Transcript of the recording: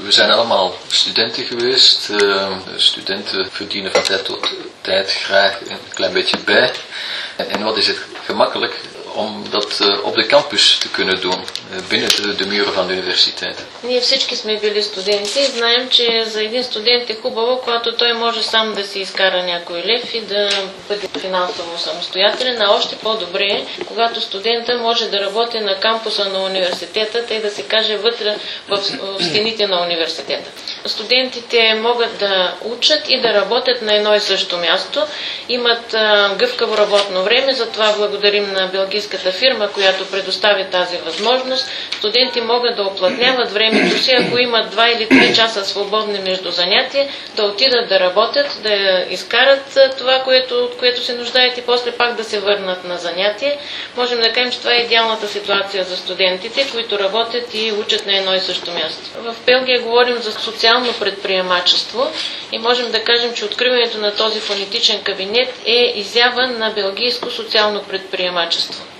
We zijn allemaal studenten geweest. Studenten verdienen van tijd tot tijd graag een klein beetje bij. En wat is het gemakkelijk om dat op de campus te kunnen doen, binnen de muren van de universiteit. Ние всички сме били студенти и знаем, че за един студент е хубаво, когато той може сам да си изкара някой лев и да бъде финансово самостоятелен, а още по-добре е, когато студента може да работи на кампуса на университета, тъй да се каже вътре в стените на университета. Студентите могат да учат и да работят на едно и също място, имат гъвкаво работно време, затова благодарим на белгийската фирма, която предостави тази възможност. Студенти могат да оплътняват времето си, ако имат 2 или 3 часа свободни между занятия, да отидат да работят, да изкарат това, от което се нуждаят и после пак да се върнат на занятие. Можем да кажем, че това е идеалната ситуация за студентите, които работят и учат на едно и също място. В Белгия говорим за социално предприемачество и можем да кажем, че откриването на този фонетичен кабинет е изява на белгийско социално предприемачество.